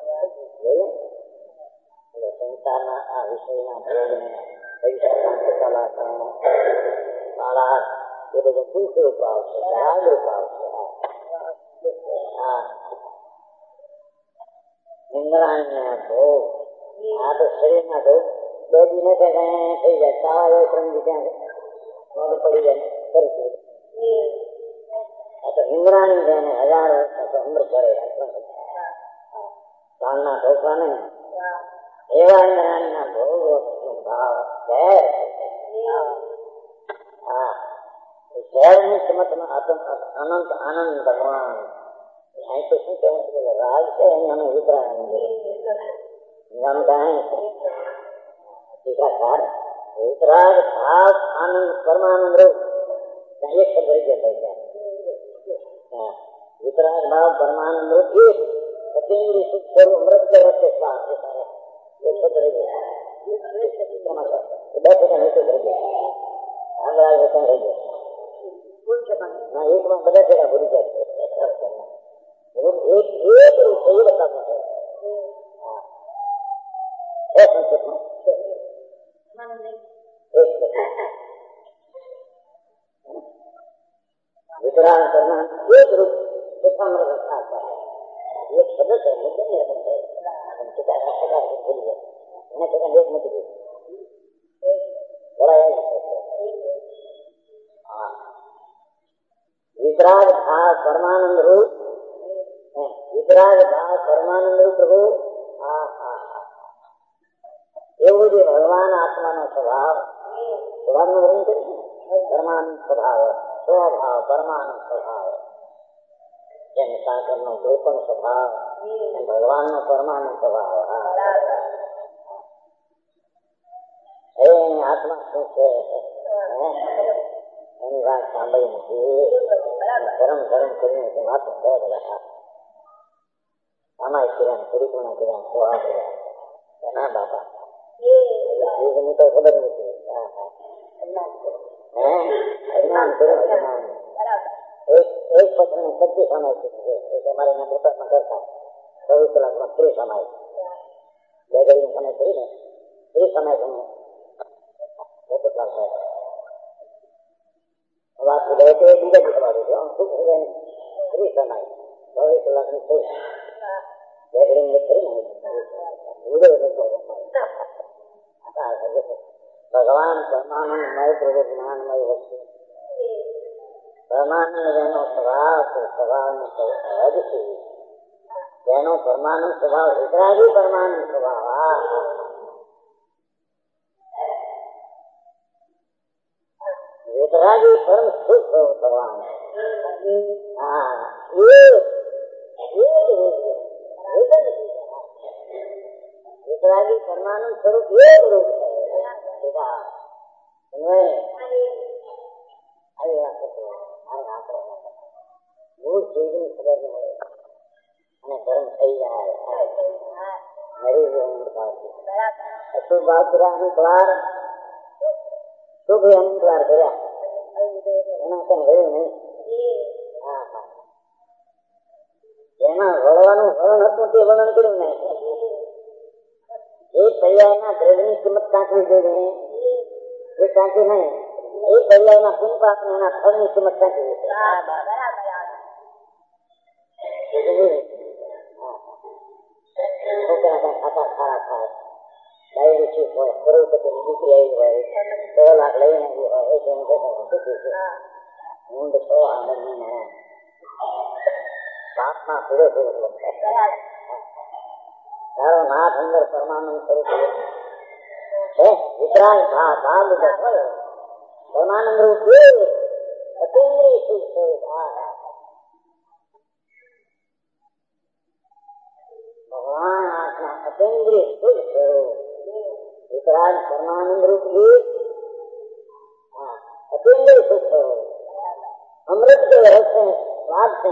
સંસારના આ વિષયના ભોગને એ બધો દુઃખ રૂપ આવશે, રાગ રૂપ આવશે. નિંદ્રાન્ય ભોગ આ તો શરીરમાં તો બે દિને થઈ જાય સાવા હોય ત્રણ ત્યાં પડી જાય કરી આ તો ઇન્દ્રાણી છે ને હજાર વર્ષ તો અમૃત કરે કાળના ઢોકળા ને એવા ઇન્દ્રાણી ના ભોગ ભાવ હા શહેર ની સમતમાં અનંત આનંદ ભગવાન અહીં તો શું કહેવાય રાજ છે એને અમે વિતરાણ ટીકાકાર વિતરાગ ભાવ આનંદ પરમાનંદ રૂપ એક શબ્દ રહી ગયા વિતરાગ ભાવ પરમાનંદ રૂપ એક અતિન્દ્રિય સુખ સ્વરૂપ મૃત રસ્તે શ્વાસ એક શબ્દ રહી ગયા 2 સેકન્ડ નીચે રહી ગયા આગળ રહી ગયા एक में बड़ा जगह भूल जाए एक रूप से ये बताना है वितराग करना एक रूप सुखामृत आता है एक शब्द है मुझे नहीं रखना है हम कितना भूल गए मैंने कहना एक मत बड़ा हाँ वितराग भाव परमानंद रूप वितराग भाव परमानंद रूप प्रभु એવું જે ભગવાન આત્માનો સ્વભાવ સ્વભાવનું વર્ણન કર્યું પરમાનંદ સ્વભાવ સ્વભાવ પરમાનંદ સ્વભાવ જેમ સાગરનો કોઈ સ્વભાવ ભગવાનનો પરમાનંદ સ્વભાવ એ આત્મા શું છે એની વાત સાંભળી નથી ધર્મ કરીને વાતો કહે બધા આમાં કર્યા પરિપૂર્ણ કર્યા સ્વભાવ કર્યા ના બાપા તો ખબર નથી એક પત્ર 25 સમાય અમારે એના પેપરમાં કરતા 24 કલાકમાં 30 સમાય 2 ઘડીનો સમય કરીને 30 સમાય તમે કેટલા થાય વાત બીજા દિવસ વાળું છે શું થઈ જાય 30 સમાય 24 કલાકની થઈ 2 ઘડીને કરીને ભગવાન પરમાનંદમય પ્રભુ જ્ઞાનમય વસ્તુ પરમાનંદ જેનો સ્વભાવ છે સ્વભાવનો સહજ છે જેનો પરમાનંદ સ્વભાવ વિતરાગી પરમાનંદ સ્વભાવ વિતરાગી પરમ સુખ ભગવાન વિતરાગી પરમાનંદ સ્વરૂપ એક રૂપ મૂળ ચીજની ખબર ન હોય અને ધર્મ થઈ જાય મરી ગયો અશુભ ભાવ કર્યા અનુદ્વાર શુભ અનુદ્વાર કર્યા એના કઈ રહ્યું નહીં જેમાં વળવાનું વલણ હતું તે વલણ કર્યું નહીં એક પર્યાયના દ્રવ્યની કિંમત કાંકવી જોઈએ એ કાંકી નહીં એક પર્યાયના પુનપાપ એના ફળની કિંમત કાંકી છોકરા કઈ ખાતા ખારા ખાય ડાયાબિટીસ હોય કરોડપતિની દીકરી આવી હોય 100 લાખ લઈને આવી હોય એક એમ જતા ઊંડ 100 આનંદની પાપમાં પૂરો તારો નાથ અંદર પરમાનંદ સ્વરૂપ છે વિતરાગ ભાવ પરમાનંદ રૂપ અતિન્દ્રિય સુખ સ્વરૂપ ભગવાન આત્મા અતિન્દ્રિય સુખ સ્વરૂપ વિતરાગ પરમાનંદ રૂપ અતિન્દ્રિય સુખ સ્વરૂપ અમૃત के रस से स्वाद से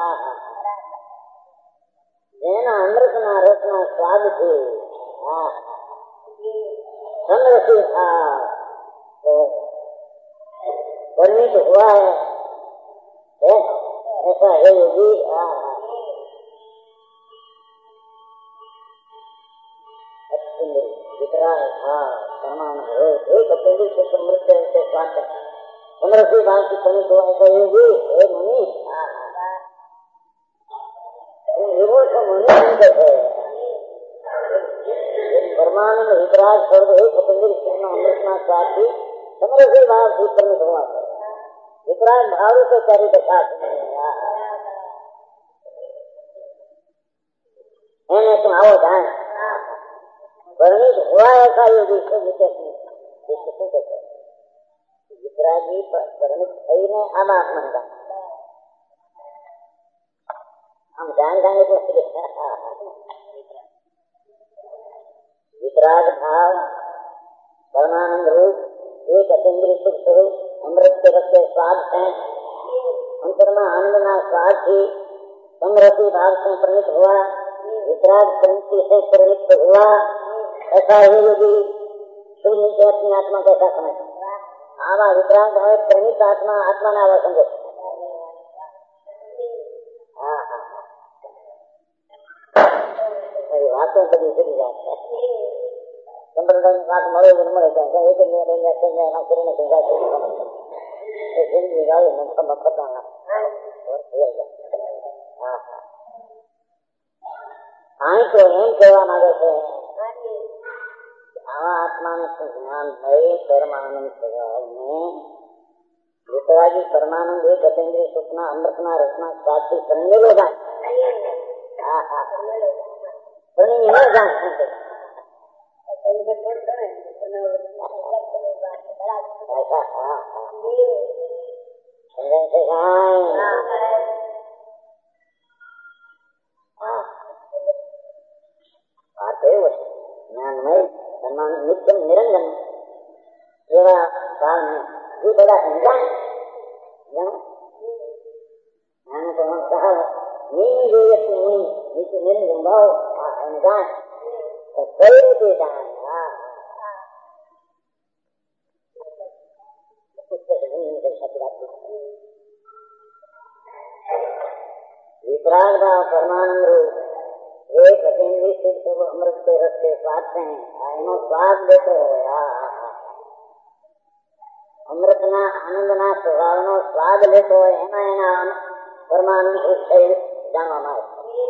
જેના અમૃતના રસના સ્વાદથી समरसी तो वर्णित हुआ है ऐसा है योगी वितराग था समान हो एक अत्यंत से समृद्ध से स्वास्थ्य समरसी भाव की कमी तो ऐसा योगी है मुनि परमानंद वितराग स्वर्ग एक पतंजलि सुखना अमृतना साथी समरसी भाव से परिणत हुआ है। वितराग भाव से सारी दशा तुम आओ जाए परिणित हुआ ऐसा योगी वितरागी परिणित सही ने अब आप मन का हम जान जाएंगे तो वितराग भाव परमानंद रूप एक अतीन्द्रिय सुख स्वरूप अमृत के रस के स्वाद है अंतरमा आनंद ना स्वाद थी समरसी भाव से परिणित हुआ वितराग प्रवृत्ति से परिणित हुआ ऐसा ही यदि शून्य से अपनी आत्मा कैसा समझ आवा वितराग भाव परिणित आत्मा आत्मा ने आवा समझे बातों कभी सुनी जाती है संप्रदाय में बात मरे दिन मरे जाते हैं एक दिन जाते हैं ना करने के जाते हैं तो जिंदगी गाड़ी में सब पता ना आई तो एम कहवा मांगे थे आत्मा ने ज्ञान भय परमानंद स्वभाव में वितरागी परमानंद एक अतीन्द्रिय सुखना अमृतना रसना साथी करने लोग नित्यम निरंजन सेवा काल में ये बड़ा इंसान मैंने तो कहा नींद जो नीचे निरंजन भाव इंसान तो कोई भी जान वितराग भाव परमानंद रूप एक अतीन्द्रिय सुख अमृत के रस के स्वाद से एनो स्वाद देते हो अमृत ना आनंद ना स्वभाव नो स्वाद लेते हो एना परमानंद रूप से जानो हमारे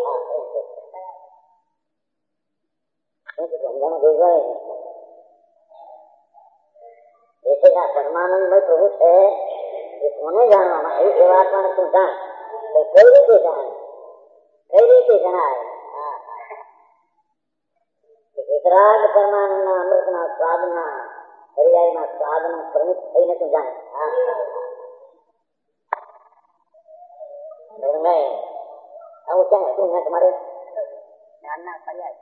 जैसे का परमानंद में प्रभु है उन्हें जानो हमारे सेवात्मा ने तुम जान तो कई रीति जान कई रीति जाना है वितराग परमानंद अमृत ना स्वादना हरियाई ना स्वादना प्रमुख सही ने तुम जाने अब क्या है तुम तुम्हारे जानना पर्याय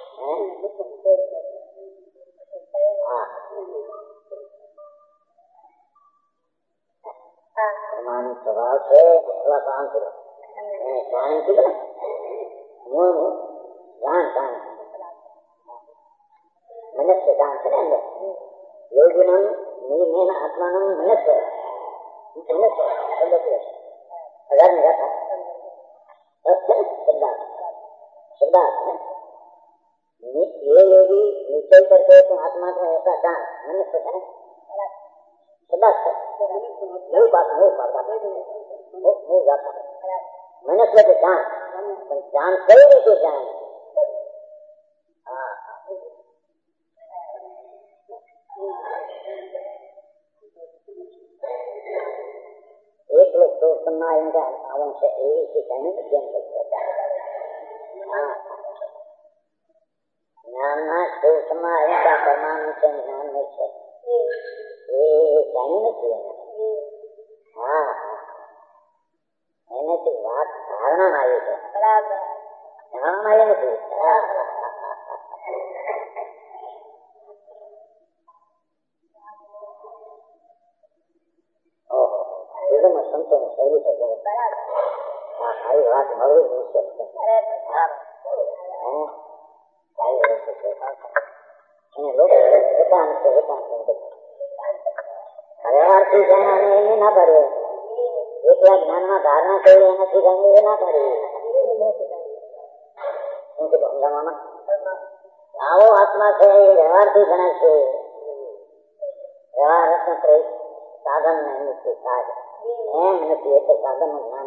परमानंद स्वभाव से थोड़ा काम करो जान की जान मनुष्य दान करेंगे योगिनम निर्णय आत्मानम मनुष्य हजार में जाता सिद्धार्थ ये योगी निश्चय करके तुम आत्मा का ऐसा दान मनुष्य है सिद्धार्थ मनुष्य के जान कई रीति जान एक लोग तो सुनना इनका भावों से एक ही कहने में ज्ञान करता है ज्ञान तो सुनना इनका परमाणु से ज्ञान में से ये कहने में किया हाँ मैंने तो बात धारणा आई है धारणा आई नहीं संतों ने शैली से हरी बात मरवी नहीं सकते लोग हरिवार की जाना नहीं ना करे एक लाख ज्ञान में धारणा कर लेना की जाएंगे ये ना करे मामा आओ आत्मा से व्यवहार की गणना से व्यवहार रत्न साधन नहीं साधन साधन ज्ञान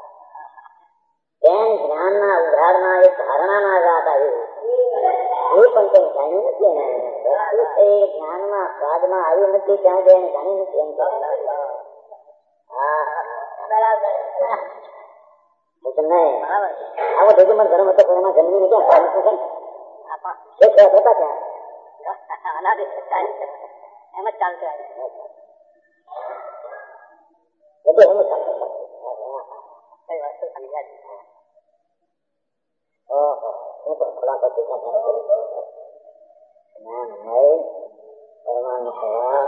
ज्ञान ना उदाहरणा एक धारणा ना जाता है પણ કઈ જાણ્યું નથી એને. વસ્તુ છે જ્ઞાનમાં સ્વાદમાં આવ્યું નથી ત્યાં જઈને જાણ્યું નથી એમ. આવો ધોધુમર ધર્મ હતો પણ એમાં જન્મીને ક્યાં પાણી છે હતા ત્યાં એમ જ ચાલતું બધું એમ જ ચાલતું વસ્તુ સમજાય. શું ખોરાક જ્ઞાનમય પરમાણુ સ્વભાવ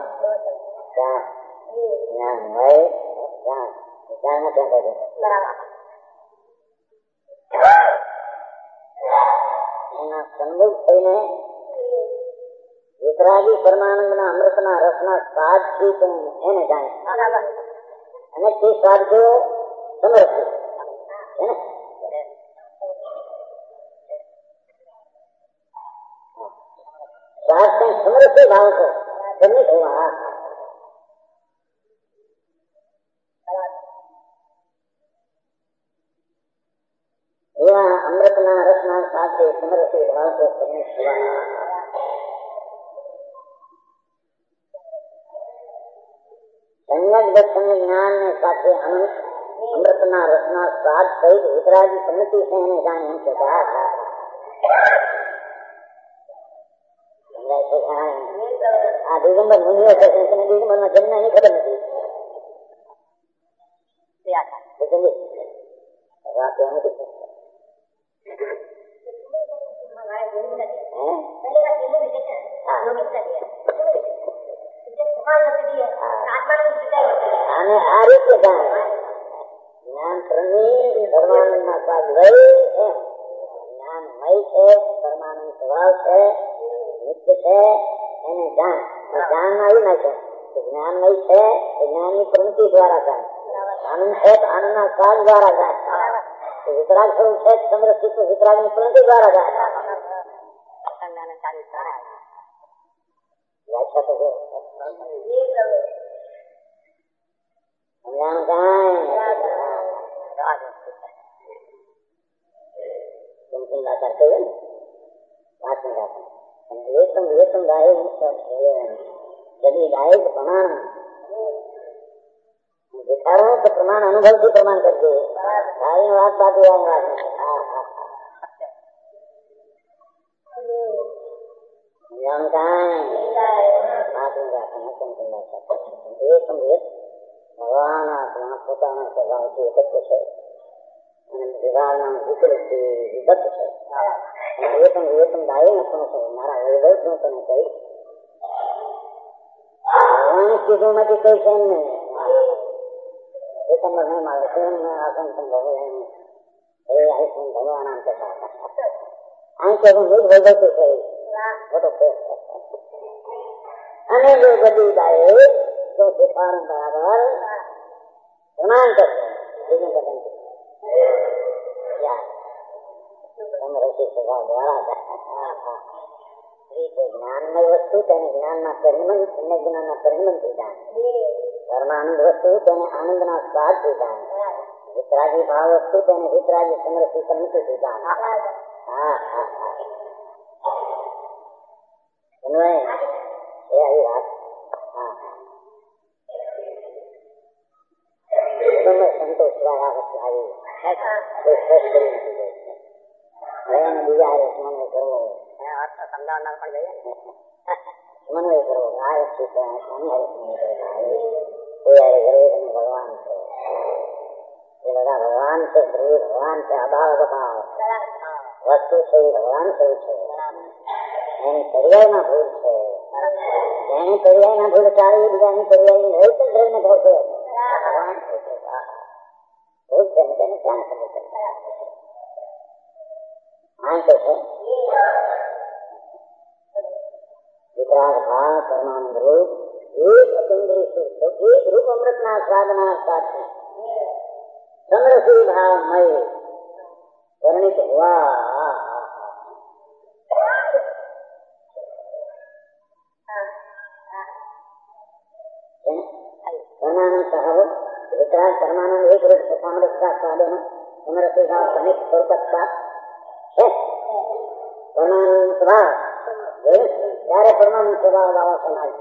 જ્ઞાનમય જ્ઞાન એના સન્મુખ થઈને વિતરાગી પરમાનંદના અમૃતના રસના સ્વાદ થી એને જાણે અને તે સ્વાદ જો સમર્થ છે ને સ્વાદ કઈ સમર્થ ભાવ છો તમને કહેવા એવા અમૃતના રસના સાથે સમરસે ભાવતો તમને સંયક દર્શન જ્ઞાન ને સાથે અનંત અમૃતના રસના સ્વાદ સહિત વિતરાગી સમિતિ છે એને જાણે એમ છે. આ દિગંબર મુનિઓ છે દિગંબર ના જન્મ એની ખબર નથી. અને આ રીતે જ્ઞાન પરમાનંદ ના સ્વાદ લઈ જ્ઞાનમય છે પરમાનંદ સ્વભાવ છે નિત્ય છે એને જાણ માં આવી નાખે જ્ઞાનમય છે જ્ઞાન ની પ્રવૃત્તિ દ્વારા જાણ આનંદ છે તો આનંદ ના સ્વાદ દ્વારા જાણ વિતરાગ સ્વરૂપ છે સમૃદ્ધિ વિતરાગ ની પ્રવૃત્તિ દ્વારા જાણ વ્યાખ્યા તો प्रमाण अनुभव से प्रमाण करते बात बात ભગવાન આત્મા પોતાના સ્વભાવથી એકત્ર છે અને વિભાગના વિકૃતિ વિગત છે. વેતન દાય નખો છો મારા વૈભવ શું તને કહી ભગવાન કીધું માંથી કઈ છે એમને વેતન નહીં મારે આસન સંભવ એ આયુષ્ય ભગવાન આમ કહેતા આમ કે હું નિજ વૈભવ થી કહી મોટો અને જો બધી દાય તો શીખવાનું બરાબર પ્રમાણ કરશે સ્વભાવ દ્વારા જ્ઞાનમય વસ્તુ તેને જ્ઞાનના પરિમંત અને જ્ઞાનના પરિમંતથી જાણે પરમાનંદ વસ્તુ તેને આનંદના સ્વાદથી જાણે વિતરાગી ભાવ વસ્તુ તેને વિતરાગી સમૃદ્ધિ સમિતિથી જાણે. એ આવી વાત સંતોષ વાળા વસ્તુ આવી બીજા સમન્વય કરવો સમજાવનાર પણ જઈએ સમન્વય કરવો આ વસ્તુ ભગવાન છે એ બધા ભગવાન છે શરીર ભગવાન છે અભાવ અભાવ વસ્તુ છે એ ભગવાન થયું છે એની પર્યાયમાં ભૂલ છે જેની પર્યાયમાં ભૂલ ચાલી બીજાની પર્યાયની હોય તો ધર્મ ભાવ છે ભગવાન ભૂલ છે ને તેને ક્યાં ખબર પડે આ તો છે વિતરાગ ભાવ પરમાનંદ રૂપ એક અતિન્દ્રિય સુખ એક રૂપ અમૃતના સ્વાદના સાથે સમરસી ભાવમય વર્ણિત હોવા પરમાનંદ સહવ વિતરાગ પરમાનંદ એક રૂપ સમરસ का स्वादेन समरसी भाव समित स्वरूप का है परमानंद स्वभाव ત્યારે પરમાનંદ સ્વભાવ બાબા સમાજ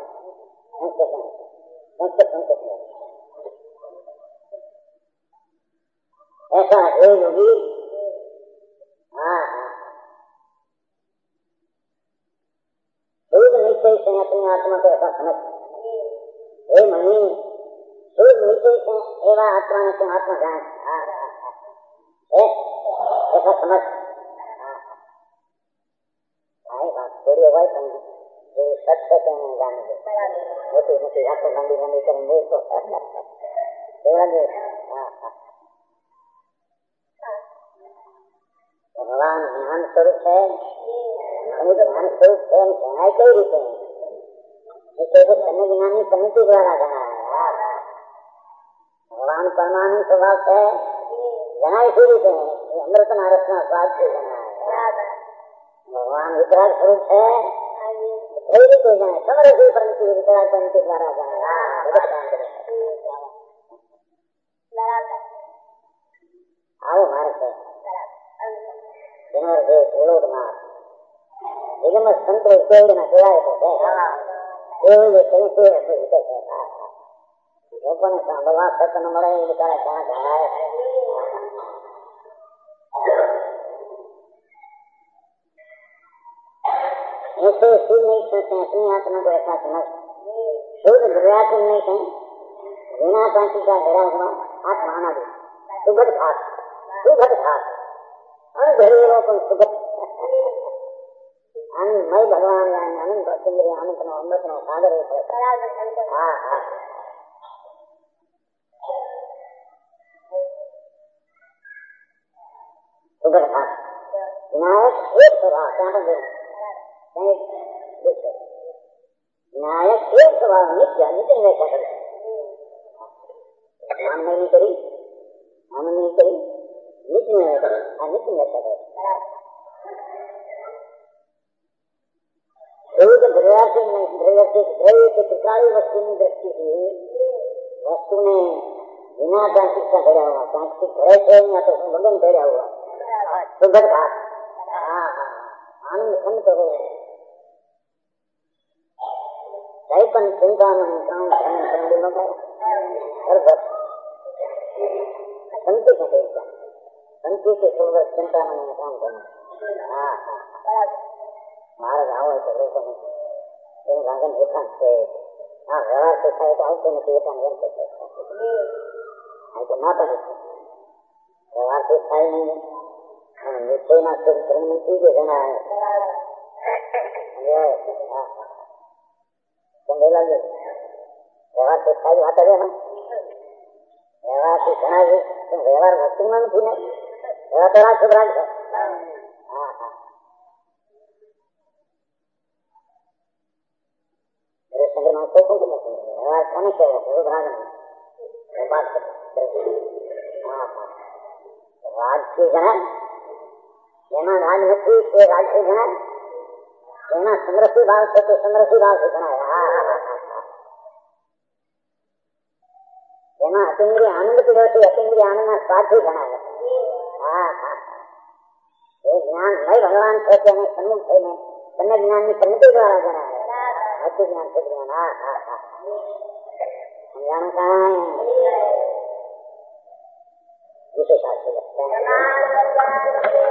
ऐसा है योगी। हाँ शुद्ध निश्चय से अपनी आत्मा को ऐसा समझ, हे मनी शुद्ध निश्चय से एवं आत्मा ने तुम आत्मा जान, ऐसा समझ। बात थोड़ी हो गई जो सच है तो नहीं जाने दे, मोटी मोटी बातें लंबी लंबी करेंगे तो भगवान ज्ञान स्वरूप है, ज्ञान स्वरूप है, जनाए कई रीते हैं, इसे तो तन्ने ज्ञानी समिति द्वारा जना है। भगवान परमाणु स्वभाव है, जनाए इसी रीते हैं, अमृत नारसना स्वाद से जना है। भगवान वितराग स्वरूप है, कई रीते जाए समर से परंतु वितराग समिति द्वारा जना आओ भारत है निगम संत उपयोगना लोगों ने सांभवा सत न मरे बेचारा क्या है। ऐसे शुद्ध नहीं सोचते अपनी आत्मा को ऐसा समझ, शुद्ध दुर्व्याकुल नहीं कहें, बिना पांची का घेरा हुआ आत्मा आना भी सुगत घाट अनघरेरों को सुगत मैं भगवान आनंद इंद्रिय अनंत नो अमृत नो सागर सुगत घाट विनायक एक स्वभाव क्या विनायक एक स्वभाव नित्य नित्य व्याख्या करे, मान नहीं करी आनंद नहीं करी नित्य व्याख्या करे, नित्य व्याख्या करे। द्रव्य से त्रिकाली वस्तु में दृष्टि की वस्तु में बिना कांतिक का ठहरा हुआ, कांतिक है या तो भगन ठहरा हुआ सुगत घाट। आनंद संत हो पण चिंता में काम संति के देवता संति के सुगत चिंता में काम करना। महाराज आओ तो लोगों ने रागन होता है व्यवहार से खाए तो आवते नहीं होता नहीं तो ना तो व्यवहार से खाए नहीं निश्चय ना सिर्फ मंत्री के देना है समझेगा जी। व्यवहार से खाई आता है ना व्यवहार से खाना जी व्यवहार भक्ति में थी नहीं व्यवहार तो राज सुधराज है। व्यवहार खाने चाहिए सुधराज राज की जन જેના રાજ નથી તે રાજ से गणाય, જેના સમરસી ભાવ છે તે સમરસી ભાવ से गणाय, જેના અતિન્દ્રિય આનંદ પીડો છે અતિન્દ્રિય આનંદના સ્વાદ થી ગણાય। એ જ્ઞાન મય ભગવાન છે તેને સન્મુખ થઈને તમને જ્ઞાનની સન્મતિ દ્વારા ગણાય। હતું જ્ઞાન છે જ્ઞાન સમજાણું કાંઈ વિશેષ